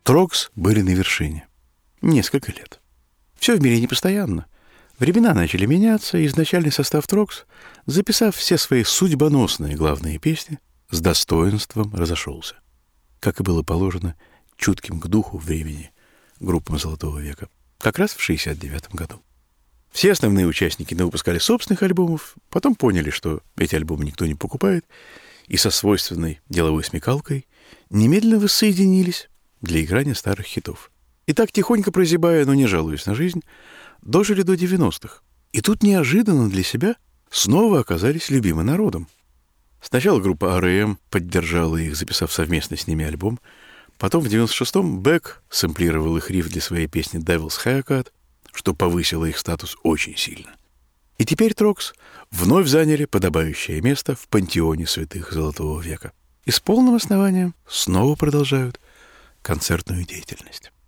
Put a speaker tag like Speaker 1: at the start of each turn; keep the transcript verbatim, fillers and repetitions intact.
Speaker 1: Трогс были на вершине. Несколько лет. Все в мире непостоянно. Времена начали меняться, и изначальный состав Трогс, записав все свои судьбоносные главные песни, с достоинством разошелся. Как и было положено чутким к духу времени группам Золотого века. Как раз в шестьдесят девятом году. Все основные участники навыпускали собственных альбомов, потом поняли, что эти альбомы никто не покупает, и со свойственной деловой смекалкой немедленно воссоединились для играния старых хитов. И так, тихонько прозябая, но не жалуясь на жизнь, дожили до девяностых. И тут неожиданно для себя снова оказались любимым народом. Сначала группа ар и эм поддержала их, записав совместно с ними альбом. Потом в девяносто шестом Бек сэмплировал их риф для своей песни «Devil's Haircut», что повысило их статус очень сильно. И теперь Трогс вновь заняли подобающее место в пантеоне святых Золотого века. И с полным основанием снова продолжают концертную деятельность.